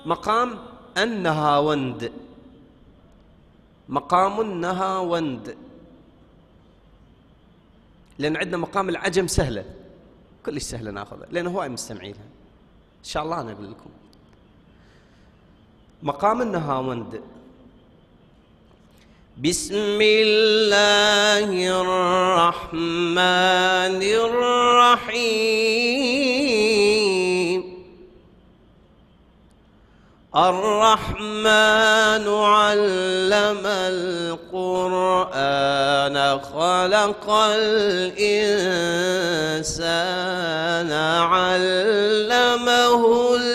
مقام النهاوند، مقام النهاوند، لأن عندنا مقام العجم سهلة، كلش سهلة ناخذها لأن هواي مستمعينها إن شاء الله. أنا أقول لكم مقام النهاوند: بسم الله الرحمن الرحيم. الرحمن علم القرآن خلق الإنسان علمه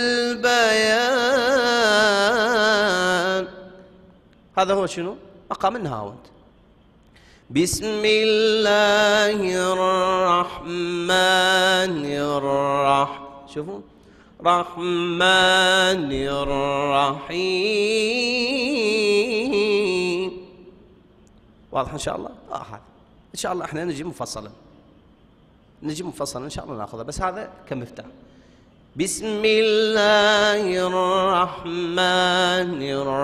البيان. هذا هو شنو؟ مقام النهاوند. بسم الله الرحمن الرحيم، شوفوا الرحمن الرحيم. واضح ان شاء الله؟ هذا ان شاء الله احنا نجي مفصلا، نجي مفصلا ان شاء الله ناخذه، بس هذا كمفتاح. بسم الله الرحمن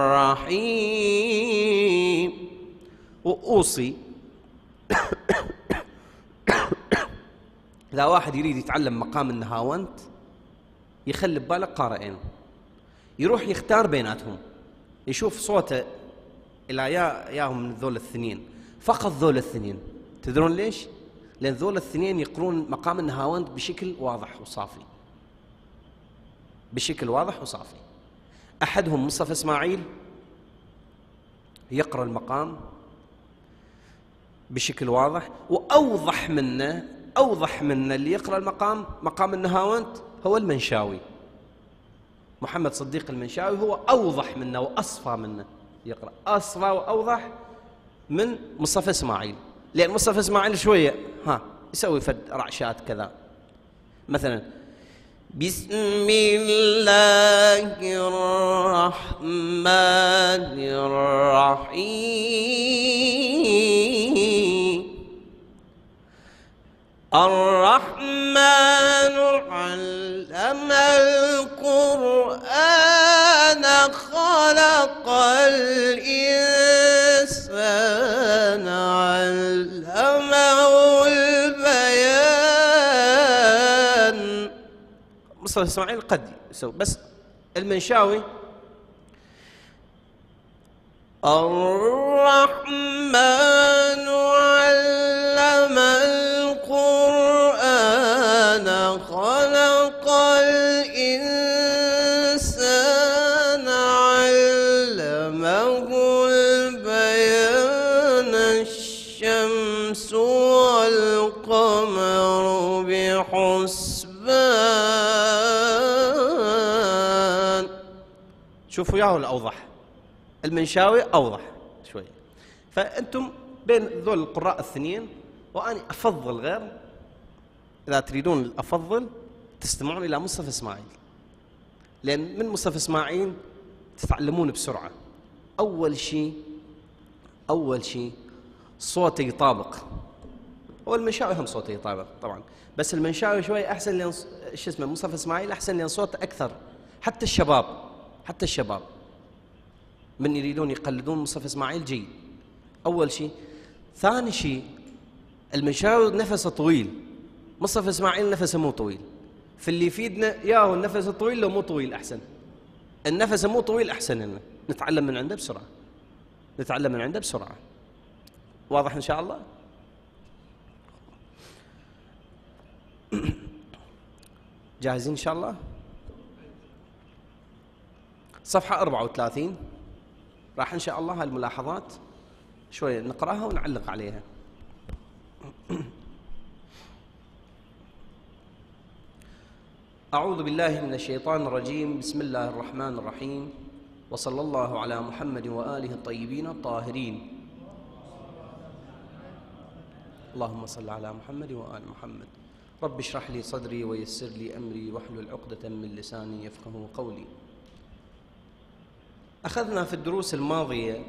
الرحيم. وأوصي إذا واحد يريد يتعلم مقام النهاوند يخلي بباله قارئين، يروح يختار بيناتهم، يشوف صوته إلى ياهم من ذول الاثنين، فقط ذول الاثنين. تدرون ليش؟ لأن ذول الاثنين يقرون مقام النهاوند بشكل واضح وصافي، بشكل واضح وصافي. أحدهم مصطفى إسماعيل يقرأ المقام بشكل واضح، وأوضح منه، أوضح منه اللي يقرأ المقام، مقام النهاوند، هو المنشاوي. محمد صديق المنشاوي هو أوضح منه وأصفى منه، يقرأ أصفى وأوضح من مصطفى إسماعيل. لأن مصطفى إسماعيل شوية يسوي فد رعشات كذا، مثلا بسم الله الرحمن الرحيم. الرحمن علم القرآن خلق الإنسان علمه البيان. مصطفى إسماعيل قد يسوي، بس المنشاوي الرحمن علم القرآن خلق الإنسان علمه البيان. الشمس والقمر بحسبان. شوفوا ياهو الأوضح، المنشاوي أوضح شوي. فأنتم بين ذول القراء الاثنين، وأنا أفضل غير، إذا تريدون أفضل تستمعون إلى مصطفى إسماعيل، لأن من مصطفى إسماعيل تتعلمون بسرعة. أول شيء صوته يطابق، هو المنشاوي هم صوته يطابق طبعا، بس المنشاوي شوي أحسن، لأن شو اسمه مصطفى إسماعيل أحسن لأن صوته أكثر. حتى الشباب من يريدون يقلدون مصطفى إسماعيل جيد. أول شيء. ثاني شيء المنشاوي نفسه طويل، مصطفى إسماعيل نفسه مو طويل، فاللي يفيدنا ياهو النفس الطويل لو مو طويل أحسن. النفس مو طويل أحسن لنا، نتعلم من عنده بسرعة، نتعلم من عنده بسرعة. واضح إن شاء الله؟ جاهزين إن شاء الله؟ صفحة 34 راح إن شاء الله هالملاحظات شوية نقرأها ونعلق عليها. أعوذ بالله من الشيطان الرجيم. بسم الله الرحمن الرحيم، وصلى الله على محمد وآله الطيبين الطاهرين. اللهم صل على محمد وآل محمد. رب اشرح لي صدري ويسر لي أمري واحلل عقدة من لساني يفقهوا قولي. أخذنا في الدروس الماضية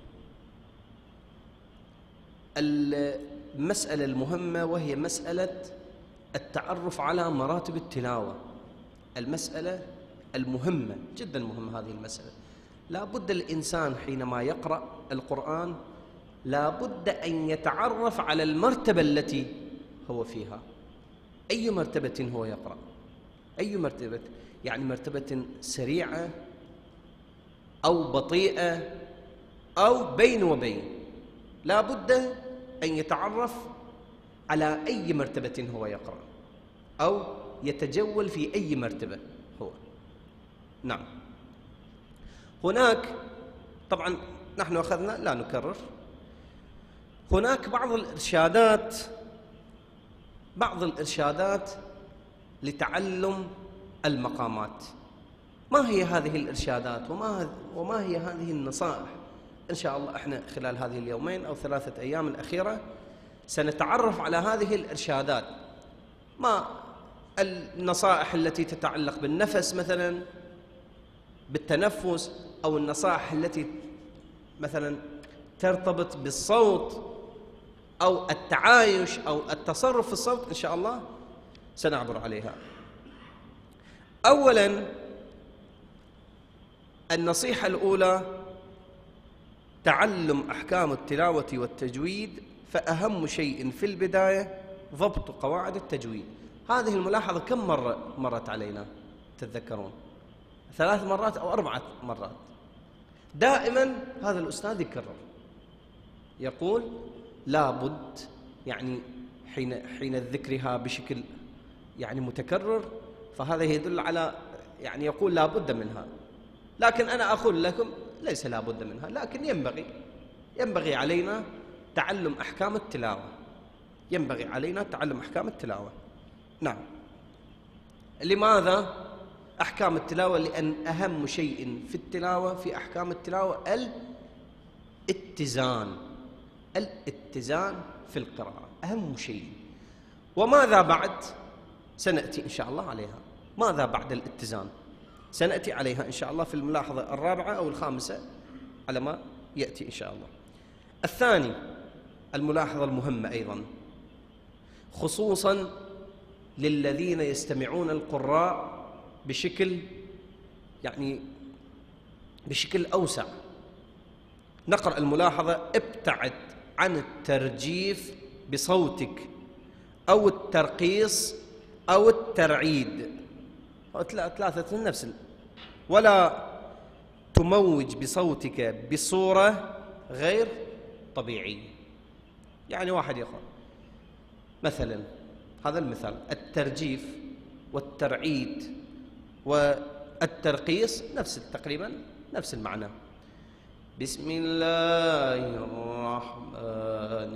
المسألة المهمة، وهي مسألة التعرف على مراتب التلاوة. المسألة المهمة جدا مهمة هذه المسألة. لا بد الإنسان حينما يقرأ القرآن لا بد أن يتعرف على المرتبة التي هو فيها. أي مرتبة هو يقرأ؟ أي مرتبة؟ يعني مرتبة سريعة أو بطيئة أو بين وبين. لا بد أن يتعرف على أي مرتبة هو يقرأ أو يتجول في أي مرتبة هو. نعم. هناك طبعا نحن أخذنا لا نكرر، هناك بعض الإرشادات لتعلم المقامات. ما هي هذه الإرشادات وما هي هذه النصائح؟ إن شاء الله إحنا خلال هذه اليومين أو 3 أيام الأخيرة سنتعرف على هذه الإرشادات. ما النصائح التي تتعلق بالنفس مثلا، بالتنفس، أو النصائح التي مثلا ترتبط بالصوت أو التعايش أو التصرف في الصوت، إن شاء الله سنعبر عليها. أولا النصيحة الأولى تعلم أحكام التلاوة والتجويد، فأهم شيء في البداية ضبط قواعد التجويد. هذه الملاحظة كم مرة مرت علينا تتذكرون؟ 3 مرات أو 4 مرات. دائما هذا الأستاذ يكرر، يقول لابد، يعني حين ذكرها بشكل يعني متكرر فهذا يدل على يعني يقول لابد منها. لكن أنا أقول لكم ليس لابد منها، لكن ينبغي علينا تعلم أحكام التلاوة. ينبغي علينا تعلم أحكام التلاوة. نعم. لماذا أحكام التلاوة؟ لأن أهم شيء في التلاوة، في أحكام التلاوة، الاتزان في القراءة أهم شيء. وماذا بعد؟ سنأتي إن شاء الله عليها. ماذا بعد الاتزان؟ سنأتي عليها إن شاء الله في الملاحظة 4 أو 5 على ما يأتي إن شاء الله. الثاني، الملاحظة المهمة أيضا خصوصا للذين يستمعون القراء بشكل أوسع. نقرأ الملاحظة: ابتعد عن الترجيف بصوتك أو الترقيص أو الترعيد، 3 من نفس، ولا تموج بصوتك بصورة غير طبيعية. يعني واحد يقرأ مثلا، هذا المثال، الترجيف والترعيد والترقيص تقريبا نفس المعنى. بسم الله الرحمن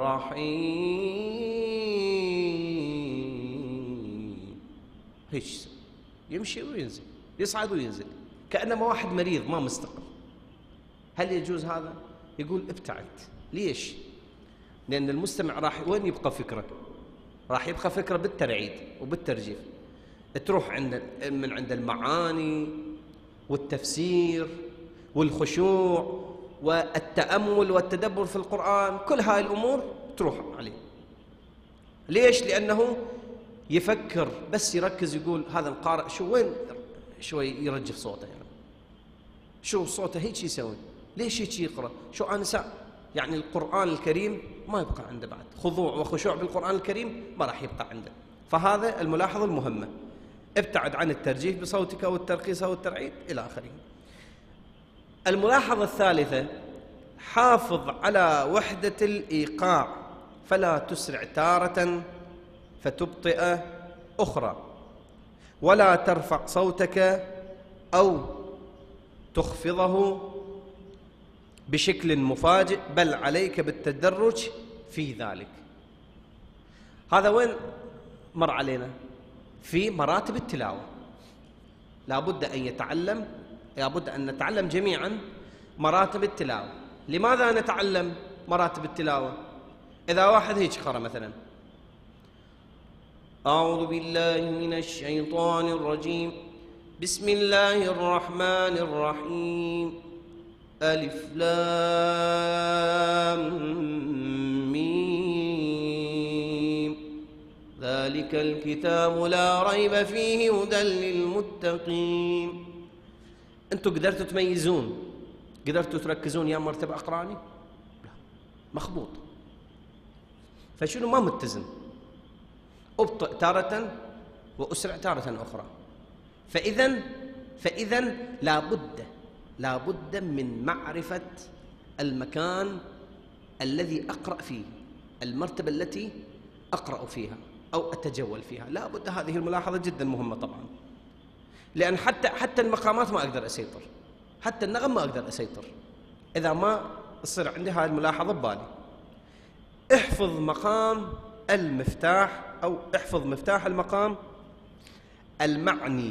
الرحيم، هيش يمشي وينزل، يصعد وينزل، كأنما واحد مريض ما مستقر. هل يجوز هذا؟ يقول ابتعد. ليش؟ لأن المستمع وين يبقى فكرة؟ راح يبقى فكرة بالترعيد وبالترجيف، تروح من عند المعاني والتفسير والخشوع والتأمل والتدبر في القرآن، كل هاي الأمور تروح عليه. ليش؟ لأنه يفكر بس، يركز، يقول هذا القارئ وين شوي يرجف صوته، يعني شو صوته هيك يسوي، ليش هيك يقرأ، شو أنسى. يعني القرآن الكريم ما يبقى عنده بعد خضوع وخشوع بالقرآن الكريم، ما راح يبقى عنده. فهذا الملاحظة المهمة: ابتعد عن الترجيف بصوتك أو الترقيص أو الترعيد إلى آخره. الملاحظة الثالثة: حافظ على وحدة الإيقاع، فلا تسرع تارة فتبطئ أخرى، ولا ترفع صوتك أو تخفضه بشكل مفاجئ، بل عليك بالتدرج في ذلك. هذا وين مر علينا؟ في مراتب التلاوة. لابد أن نتعلم جميعا مراتب التلاوة. لماذا نتعلم مراتب التلاوة؟ إذا واحد هيك قرأ مثلا: أعوذ بالله من الشيطان الرجيم، بسم الله الرحمن الرحيم، ألف لام ميم، ذلك ذلك الكتاب لا ريب فيه هدى للمتقين. أنتم قدرتوا تميزون، قدرتوا تركزون يا مرتبة أقراني؟ لا، مخبوط. فشنو ما متزن، أبطئ تارة وأسرع تارة أخرى. فإذا لابد من معرفة المكان الذي أقرأ فيه، المرتبة التي أقرأ فيها أو أتجول فيها. لابد، هذه الملاحظة جدا مهمة طبعا، لأن حتى المقامات ما أقدر أسيطر، حتى النغم ما أقدر أسيطر إذا ما تصير عندي هذه الملاحظة ببالي. احفظ مقام المفتاح أو احفظ مفتاح المقام المعني،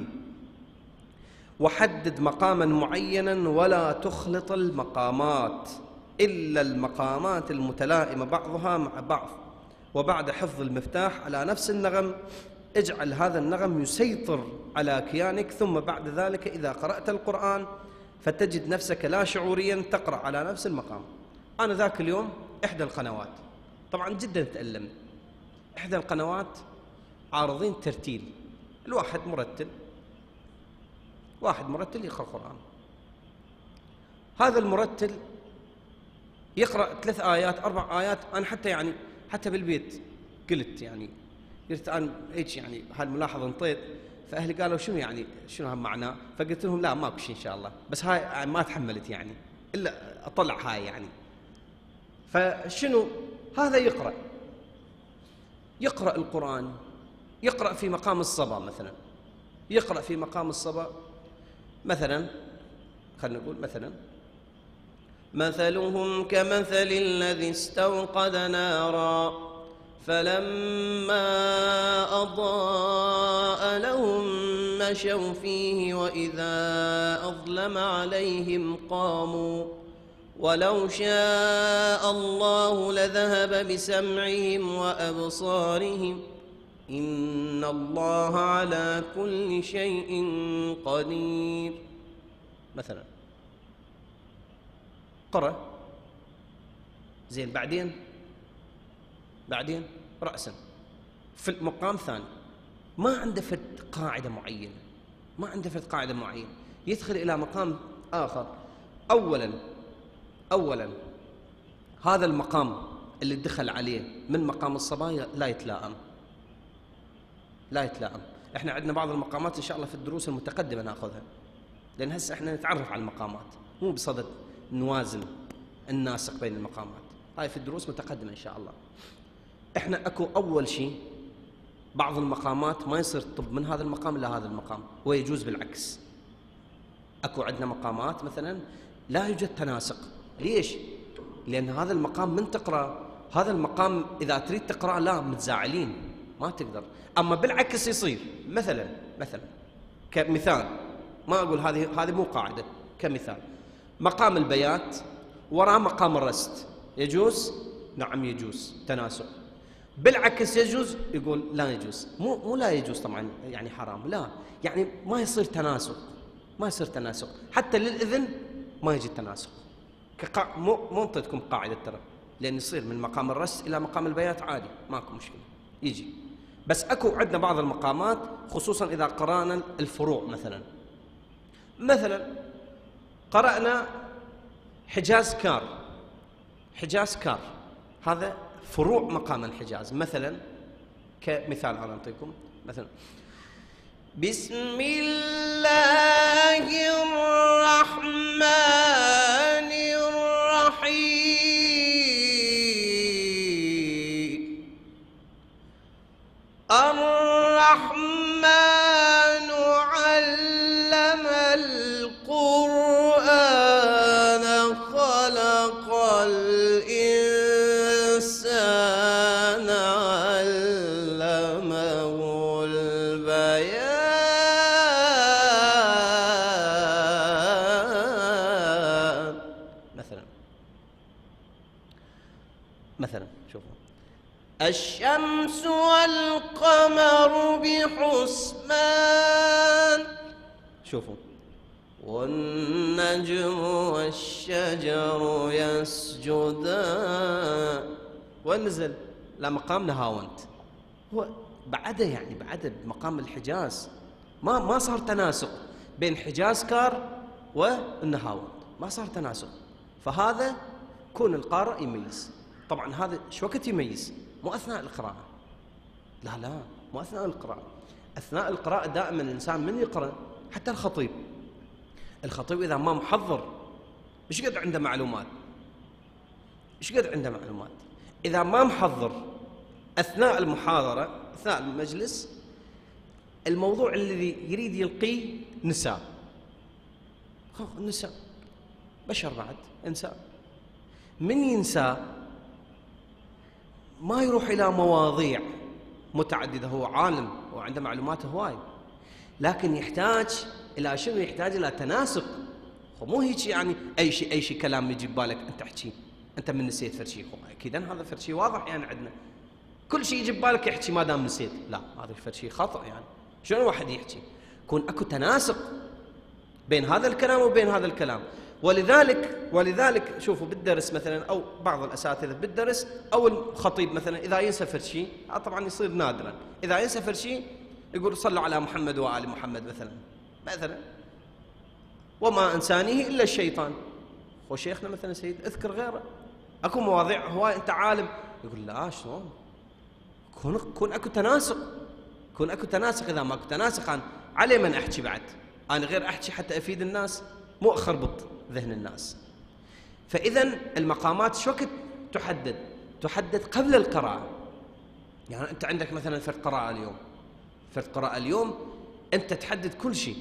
وحدد مقاما معينا ولا تخلط المقامات إلا المقامات المتلائمة بعضها مع بعض. وبعد حفظ المفتاح على نفس النغم اجعل هذا النغم يسيطر على كيانك. ثم بعد ذلك إذا قرأت القرآن فتجد نفسك لا شعوريا تقرأ على نفس المقام. أنا ذاك اليوم إحدى القنوات، طبعا جدا تألمت، إحدى القنوات عارضين ترتيل، الواحد مرتل، واحد مرتل يقرأ قرآن، هذا المرتل يقرأ 3 آيات 4 آيات. أنا حتى بالبيت قلت أنا هيك هالملاحظة انطيت، فأهلي قالوا شنو هم معناه؟ فقلت لهم لا ماكو شيء إن شاء الله، بس هاي ما تحملت إلا أطلع هاي فشنو هذا؟ يقرأ القرآن، يقرأ في مقام الصبا مثلا، يقرأ في مقام الصبا مثلا، خلينا نقول مثلا: مثلهم كمثل الذي استوقد نارا فلما أضاء لهم مشوا فيه وإذا أظلم عليهم قاموا ولو شاء الله لذهب بسمعهم وأبصارهم إن الله على كل شيء قدير. مثلا قرأ زين، بعدين رأسا في المقام ثاني، ما عنده فد قاعدة معينة، يدخل إلى مقام آخر. أولا هذا المقام اللي دخل عليه من مقام الصبايا لا يتلائم. احنا عندنا بعض المقامات ان شاء الله في الدروس المتقدمة ناخذها، لأن هسه احنا نتعرف على المقامات، مو بصدد نوازن الناسق بين المقامات، هاي في الدروس متقدمة إن شاء الله. احنا اكو أول شيء بعض المقامات ما يصير طب من هذا المقام إلى هذا المقام، ويجوز بالعكس. اكو عندنا مقامات مثلا لا يوجد تناسق. ليش؟ لأن هذا المقام من تقرأ هذا المقام إذا تريد تقرأ لا متزاعلين ما تقدر، أما بالعكس يصير. مثلا كمثال، ما أقول هذه مو قاعدة، كمثال مقام البيات وراء مقام الرست يجوز؟ نعم يجوز تناسق. بالعكس يجوز؟ يقول لا يجوز. مو لا يجوز طبعا حرام، لا ما يصير تناسق، حتى للإذن ما يجي التناسق. مو انطيتكم قاعدة ترى، لأن يصير من مقام الرست إلى مقام البيات عادي ماكو مشكلة يجي. بس اكو عندنا بعض المقامات خصوصا إذا قرأنا الفروع، مثلا قرأنا حجاز كار، هذا فروع مقام الحجاز. مثلا كمثال أنا أعطيكم مثلا: بسم الله الرحمن الرحيم. الرحمن علم القرآن خلق الإنسان علمه البيان. مثلا شوفوا: الشمس والقمر بحسبان. شوفوا: والنجم والشجر يسجدان. ونزل لمقام نهاوند، هو بعده يعني بعده بمقام الحجاز، ما صار تناسق بين حجاز كار والنهاوند، ما صار تناسق. فهذا كون القارئ يميز. طبعا هذا شو وقت يميز؟ مو اثناء القراءه، لا مو اثناء القراءه. اثناء القراءه دائما الانسان من يقرا، حتى الخطيب اذا ما محضر ايش قد عنده معلومات، اذا ما محضر اثناء المحاضره اثناء المجلس الموضوع الذي يريد يلقيه نساء، النساء بشر بعد، انسان من ينسى ما يروح الى مواضيع متعدده. هو عالم وعنده معلومات هواي، لكن يحتاج الى شنو؟ يحتاج الى تناسق. مو هيك يعني اي شيء كلام يجي ببالك انت احكي، انت من نسيت فرشي، اكيد هذا فرشي واضح يعني عندنا كل شيء يجي ببالك يحكي ما دام نسيت، لا هذا فرشي خطا. يعني شنو واحد يحكي؟ يكون اكو تناسق بين هذا الكلام وبين هذا الكلام. ولذلك شوفوا بالدرس مثلا، او بعض الاساتذه بالدرس او الخطيب مثلا اذا ينسى فرشي، طبعا يصير نادرا، اذا ينسى فرشي يقول صلوا على محمد وآل محمد مثلا وما انسانيه الا الشيطان. هو شيخنا مثلا سيد اذكر غيره، اكو مواضيع هواي انت عالم، يقول لا شلون؟ كون اكو تناسق، اذا ماكو تناسق علي من احكي بعد، انا غير احكي حتى افيد الناس، مو اخربط ذهن الناس. فاذا المقامات شو وقت تحدد قبل القراءه. يعني انت عندك مثلا فرد قراءه اليوم انت تحدد كل شيء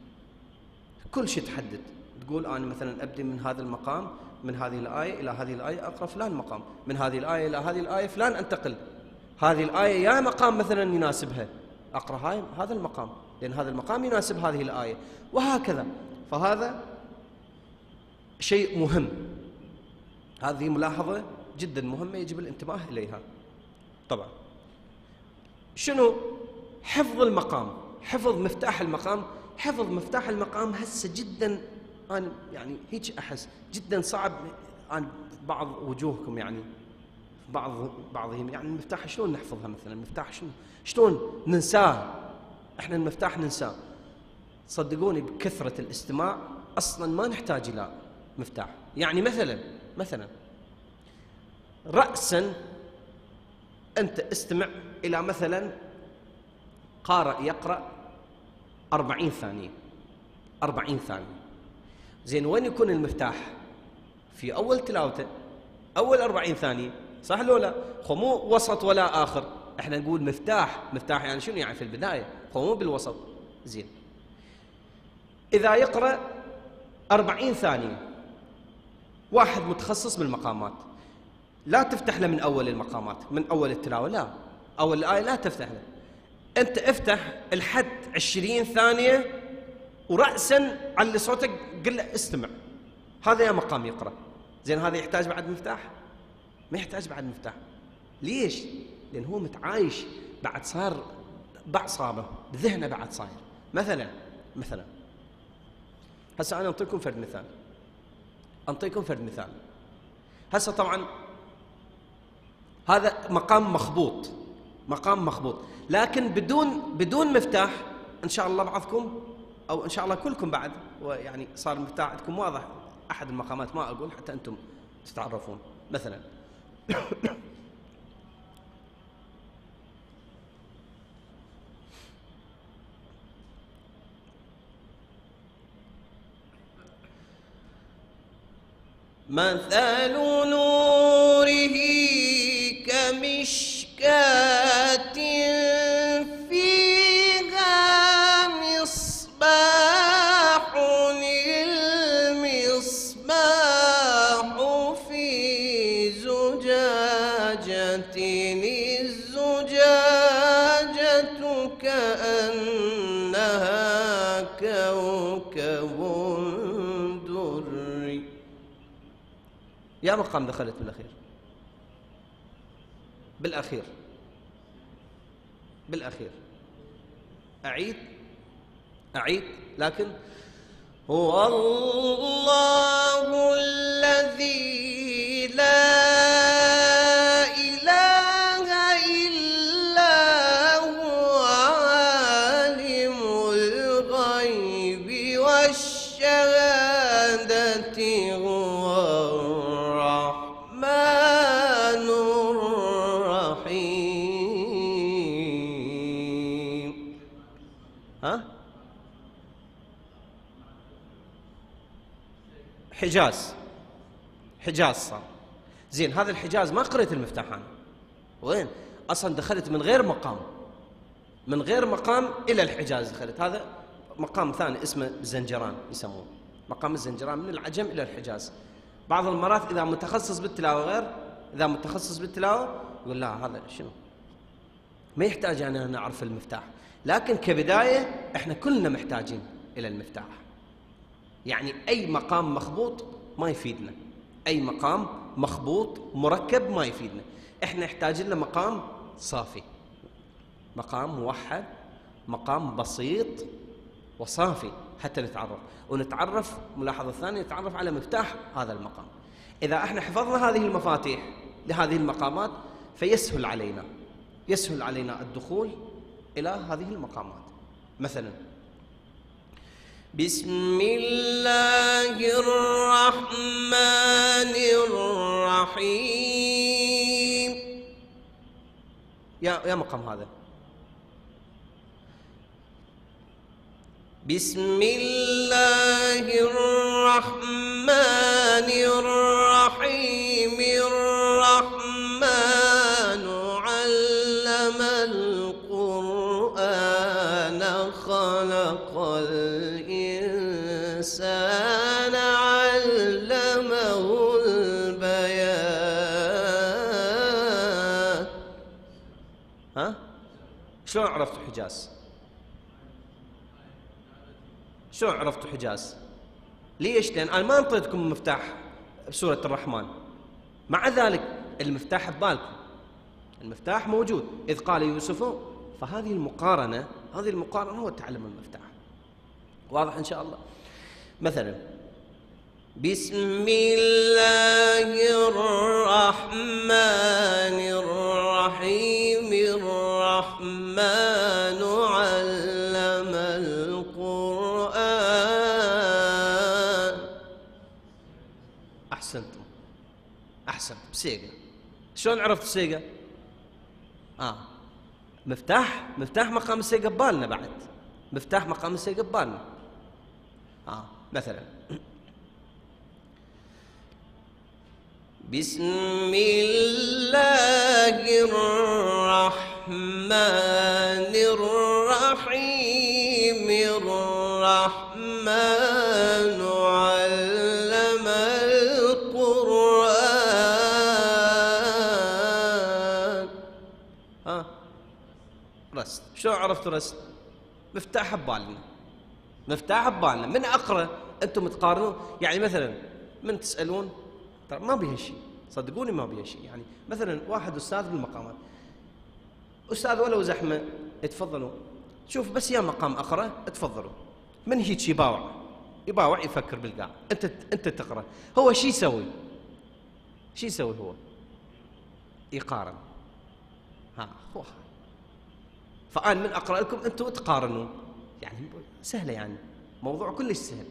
تحدد، تقول انا مثلا ابدي من هذا المقام، من هذه الايه الى هذه الايه اقرا فلان مقام، من هذه الايه الى هذه الايه فلان انتقل، هذه الايه يا مقام مثلا يناسبها اقرا هذا المقام، لان هذا المقام يناسب هذه الايه، وهكذا. فهذا شيء مهم، هذه ملاحظه جدا مهمه يجب الانتباه اليها. طبعا شنو حفظ المقام، حفظ مفتاح المقام هسه جدا، انا يعني هيك احس جدا صعب عن بعض وجوهكم، يعني بعضهم يعني المفتاح شلون نحفظها مثلا، المفتاح شلون ننساه، احنا المفتاح ننساه. صدقوني بكثرة الاستماع اصلا ما نحتاج الى مفتاح. يعني مثلا رأسا انت استمع الى مثلا قارئ يقرأ 40 ثانية، زين وين يكون المفتاح؟ في اول تلاوته، اول 40 ثانية، صح لو لا؟ مو وسط ولا اخر، احنا نقول مفتاح يعني شنو؟ يعني في البداية، مو بالوسط. زين اذا يقرأ 40 ثانية واحد متخصص بالمقامات، لا تفتح له من اول المقامات، من اول التلاوة، لا اول الآية لا تفتح له، انت افتح الحد 20 ثانية ورأسا علي صوتك قل له استمع، هذا يا مقام يقرأ. زين هذا يحتاج بعد مفتاح؟ ما يحتاج بعد مفتاح. ليش؟ لأن هو متعايش بعد، صار بأعصابه بذهنه بعد صاير. مثلا هسه أنا أنطيكم فرد مثال. هسه طبعا هذا مقام مخبوط، لكن بدون مفتاح. إن شاء الله بعضكم أو إن شاء الله كلكم بعد، ويعني صار المفتاح عندكم واضح، أحد المقامات ما أقول حتى أنتم تتعرفون. مثلا مثل نوره كمشكاة فيها مصباح، المصباح في زجاجة، الزجاجة كأنها كوكب دري. يا مقام دخلت بالأخير. أعيد لكن هو الله الذي لا إله إلا حجاز صار. زين، هذا الحجاز ما قريت المفتاح أنا، وين؟ أصلا دخلت من غير مقام إلى الحجاز دخلت. هذا مقام ثاني اسمه الزنجران يسموه، مقام الزنجران من العجم إلى الحجاز. بعض المرات إذا متخصص بالتلاوة غير، إذا متخصص بالتلاوة يقول لا هذا شنو، ما يحتاج أنا نعرف المفتاح. لكن كبداية إحنا كلنا محتاجين إلى المفتاح. يعني أي مقام مخبوط ما يفيدنا، أي مقام مخبوط مركب ما يفيدنا. إحنا نحتاج له مقام صافي، مقام موحد، مقام بسيط وصافي حتى نتعرف. ملاحظة ثانية، نتعرف على مفتاح هذا المقام. إذا احنا حفظنا هذه المفاتيح لهذه المقامات فيسهل علينا الدخول إلى هذه المقامات. مثلا بسم الله الرحمن الرحيم، يا مقام هذا. بسم الله الرحمن الرحيم، الرحمن علم القرآن خلق الإنسان علمه البيان. ها؟ شلون عرفتوا حجاز؟ شلون عرفتوا حجاز؟ ليش؟ لأن أنا ما أنطيتكم مفتاح بسورة الرحمن، مع ذلك المفتاح ببالكم، المفتاح موجود. إذ قال يوسف، فهذه المقارنة هو تعلم المفتاح. واضح إن شاء الله؟ مثلا بسم الله الرحمن الرحيم، الرحمن علم القرآن. أحسنتم بسيقة. شلون عرفت السيقة؟ مفتاح مقام السيقة ببالنا، بعد مفتاح مقام السيقة ببالنا. مثلا بسم الله الرحمن الرحيم، الرحمن علم القرآن. رست. شلون عرفتوا رست؟ مفتاح ببالنا. من أقرأ أنتم تقارنون. يعني مثلا من تسألون ترى ما بيها شيء، صدقوني ما بيها شيء. يعني مثلا واحد أستاذ بالمقامات، أستاذ ولو زحمة، تفضلوا شوف بس يا مقام أقرأ، تفضلوا. من هيك يباوع يفكر بالقاع. أنت تقرأ، هو شو يسوي؟ هو يقارن. هو فأنا من أقرأ لكم أنتم تقارنون. يعني سهلة، يعني موضوع كلش سهل.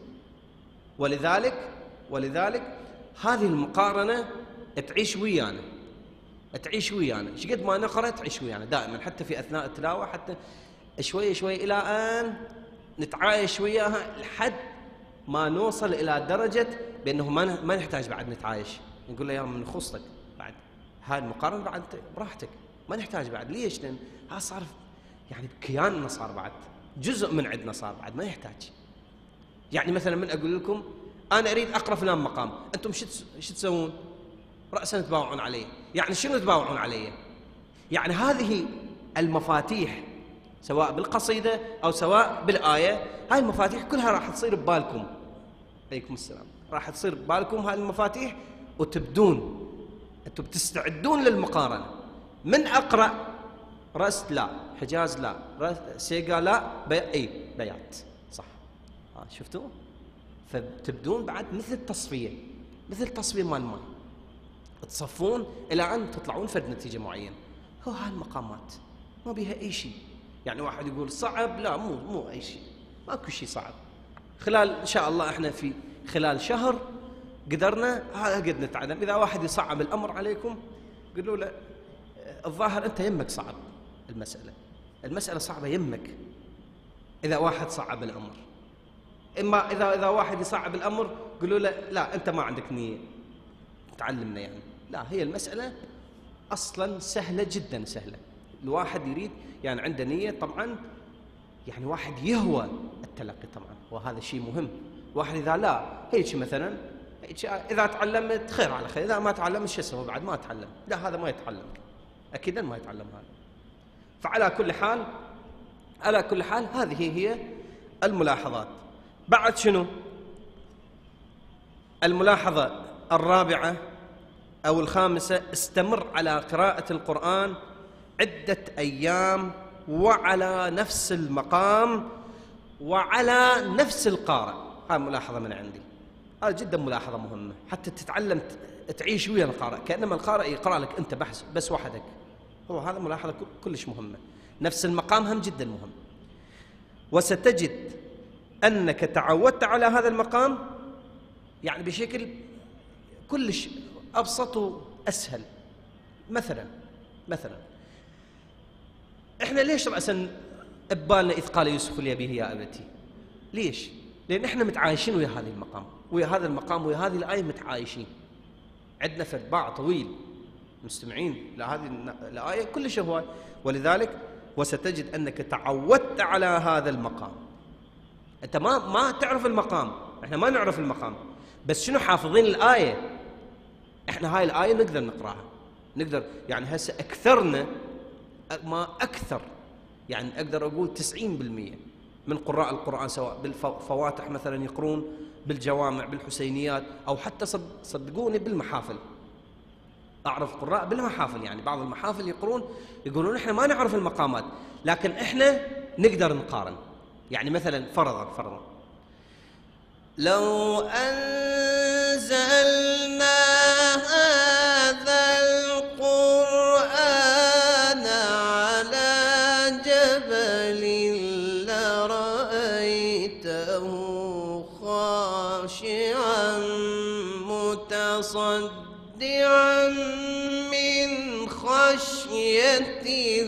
ولذلك هذه المقارنة تعيش ويانا. شقد ما نقرأ تعيش ويانا دائما، حتى في أثناء التلاوة، حتى شوي إلى أن نتعايش وياها لحد ما نوصل إلى درجة بأنه ما نحتاج بعد نتعايش. نقول له يا من خصتك بعد هاي المقارنة، بعد براحتك ما نحتاج بعد. ليش؟ لأن ها صار يعني كياننا، صار بعد جزء من عندنا، صار بعد ما يحتاج. يعني مثلا من أقول لكم أنا أريد أقرأ فلان مقام، أنتم شو تسوون؟ رأسا تباوعون عليه. يعني شنو تباوعون عليه؟ يعني هذه المفاتيح سواء بالقصيدة أو سواء بالآية، هاي المفاتيح كلها راح تصير ببالكم. عليكم السلام. راح تصير ببالكم هاي المفاتيح، وتبدون أنتم بتستعدون للمقارنة. من أقرأ رست لا، حجاز لا، سيقا لا، بيات صح. شفتوا؟ فتبدون بعد مثل التصفية مال الماء، تصفون إلى أن تطلعون فد نتيجة معينة. هو هاي المقامات ما بيها أي شيء. يعني واحد يقول صعب، لا، مو أي شيء، ماكو شيء صعب. خلال إن شاء الله إحنا في خلال شهر قدرنا هذا قد نتعلم. إذا واحد يصعب الأمر عليكم قولوا له الظاهر أنت يمك صعب المسألة صعبة يمك. إذا واحد صعب الأمر، إما إذا واحد يصعب الأمر قولوا له لا أنت ما عندك نية تعلمنا يعني. لا، هي المسألة أصلا سهلة جدا، سهلة. الواحد يريد يعني عنده نية طبعا، يعني واحد يهوى التلقي طبعا، وهذا شيء مهم. واحد إذا لا هيك مثلا هيك إذا تعلمت خير على خير، إذا ما تعلمت شو اسمه بعد ما تعلم، لا هذا ما يتعلم، أكيدا ما يتعلم هذا. فعلى كل حال، على كل حال هذه هي الملاحظات. بعد شنو الملاحظة الرابعة أو الخامسة؟ استمر على قراءة القرآن عدة أيام وعلى نفس المقام وعلى نفس القارئ. هذه ملاحظة من عندي، هذه جدا ملاحظة مهمة، حتى تتعلم تعيش ويا القارئ، كأنما القارئ يقرأ لك أنت بس وحدك. هو هذا ملاحظة كلش مهمة. نفس المقام هم جدا مهم. وستجد أنك تعودت على هذا المقام يعني بشكل كلش أبسط وأسهل. مثلا إحنا ليش رأسا ببالنا إذ قال يوسف لأبيه يا أبتي؟ ليش؟ لأن إحنا متعايشين ويا هذا المقام، ويا هذا المقام، ويا هذه الآية متعايشين، عندنا فرد باع طويل مستمعين لهذه الآية كلش هواي. ولذلك وستجد أنك تعودت على هذا المقام. أنت ما تعرف المقام، إحنا ما نعرف المقام، بس شنو حافظين الآية. إحنا هاي الآية نقدر نقرأها، نقدر يعني هسه أكثرنا ما أكثر، يعني أقدر أقول 90% من قراء القرآن سواء بالفواتح مثلا يقرون بالجوامع بالحسينيات، أو حتى صدقوني بالمحافل. أعرف قراء بالمحافل، يعني بعض المحافل يقولون إحنا ما نعرف المقامات، لكن إحنا نقدر نقارن. يعني مثلا فرضا لو أنزلنا هذا القرآن على جبل لرأيته خاشعا متصدعا من خشية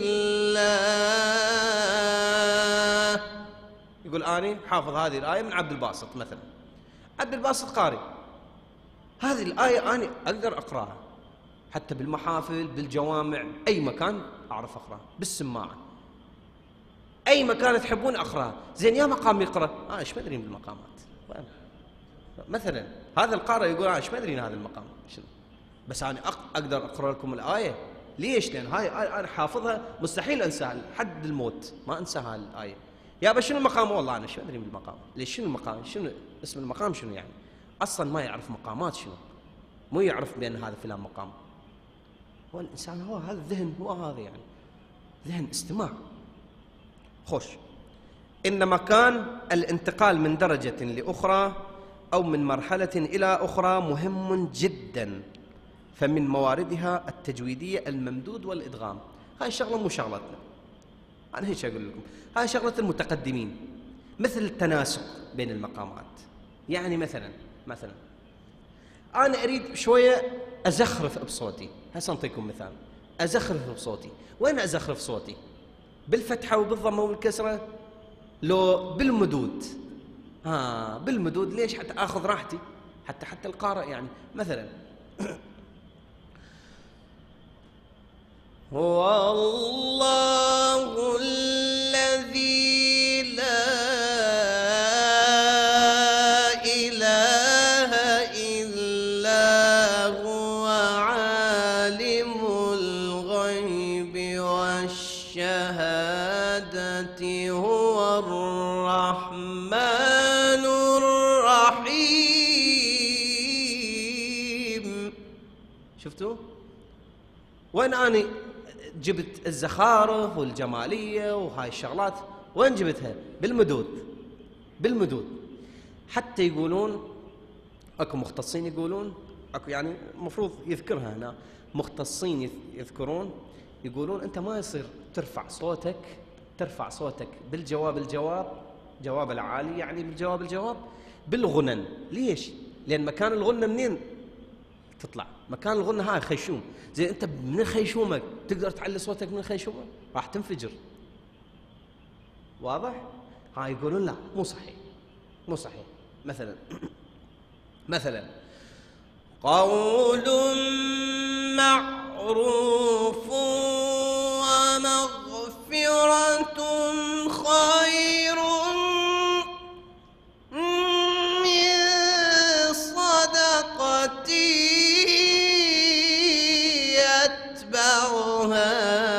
الله. يقول أنا حافظ هذه الآية من عبد الباسط مثلا، عبد الباسط قارئ، هذه الآية أنا أقدر أقرأها حتى بالمحافل بالجوامع، أي مكان أعرف أقرأها بالسماعة، أي مكان تحبون أقرأها. زين يا مقام يقرأ إيش مدري بالمقامات مثلا. هذا القارئ يقول إيش مدري هذا المقام شنو، بس أنا أقدر أقرأ لكم الآية. ليش؟ لأن هاي أنا حافظها مستحيل أنساها لحد الموت، ما أنساها الآية. يا شنو المقام؟ والله أنا شو أدري من المقام. ليش؟ شنو المقام؟ شنو اسم المقام؟ شنو يعني؟ أصلا ما يعرف مقامات شنو، مو يعرف بأن هذا فلان مقام. هو الإنسان هو هذا الذهن، هو هذا يعني ذهن استماع. خوش. إنما كان الانتقال من درجة لأخرى أو من مرحلة إلى أخرى مهم جدا، فمن مواردها التجويدية الممدود والإدغام. هاي الشغلة مو شغلتنا، أنا هيك أقول لكم، هاي شغلة المتقدمين، مثل التناسق بين المقامات. يعني مثلا أنا أريد شوية أزخرف بصوتي، هسه أعطيكم مثال. أزخرف بصوتي، وين أزخرف صوتي؟ بالفتحة وبالضمة والكسرة لو بالمدود؟ بالمدود. ليش؟ حتى آخذ راحتي، حتى القارئ يعني مثلا هو الله الذي لا إله إلا هو عالم الغيب والشهادة هو الرحمن الرحيم. شفتوا؟ وين أنا جبت الزخارف والجمالية وهاي الشغلات؟ وين جبتها؟ بالمدود. حتى يقولون اكو مختصين يقولون، اكو يعني المفروض يذكرها هنا، مختصين يقولون انت ما يصير ترفع صوتك بالجواب العالي، يعني بالجواب بالغنن. ليش؟ لان مكان الغنة منين تطلع؟ مكان الغنة هاي خيشوم. زين انت من خيشومك تقدر تعلي صوتك من خيشومك؟ راح تنفجر. واضح؟ هاي يقولون لا، مو صحيح. مثلا مثلا قول معروف ومغفرة خير من صدقة يتبعها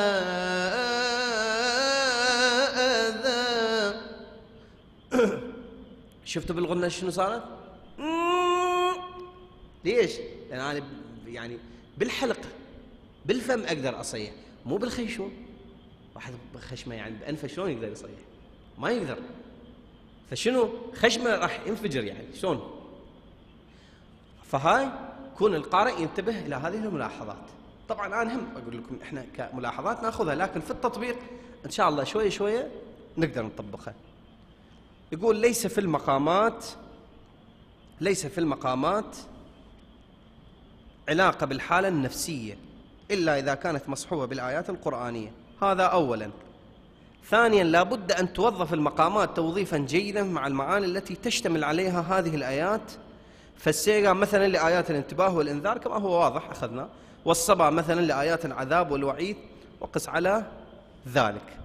أذى. شفتوا بالغنة شنو صارت؟ ليش؟ لأن أنا يعني بالحلق بالفم أقدر أصيح، مو بالخيشوم. واحد بخشمه يعني بأنفه شلون يقدر يصيح؟ ما يقدر. فشنو؟ خشمه راح ينفجر يعني شلون؟ فهاي كون القارئ ينتبه إلى هذه الملاحظات. طبعا أنا هم أقول لكم إحنا كملاحظات نأخذها، لكن في التطبيق إن شاء الله شوية شوية نقدر نطبقها. يقول ليس في المقامات علاقة بالحالة النفسية إلا إذا كانت مصحوبة بالآيات القرآنية، هذا أولا. ثانيا لابد أن توظف المقامات توظيفا جيدا مع المعاني التي تشتمل عليها هذه الآيات، فالسيرة مثلا لآيات الانتباه والإنذار كما هو واضح أخذنا، والصبا مثلا لآيات العذاب والوعيد، وقس على ذلك.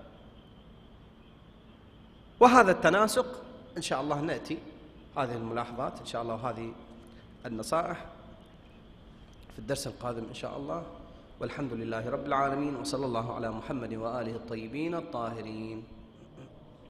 وهذا التناسق إن شاء الله نأتي هذه الملاحظات إن شاء الله وهذه النصائح في الدرس القادم إن شاء الله. والحمد لله رب العالمين، وصلى الله على محمد وآله الطيبين الطاهرين.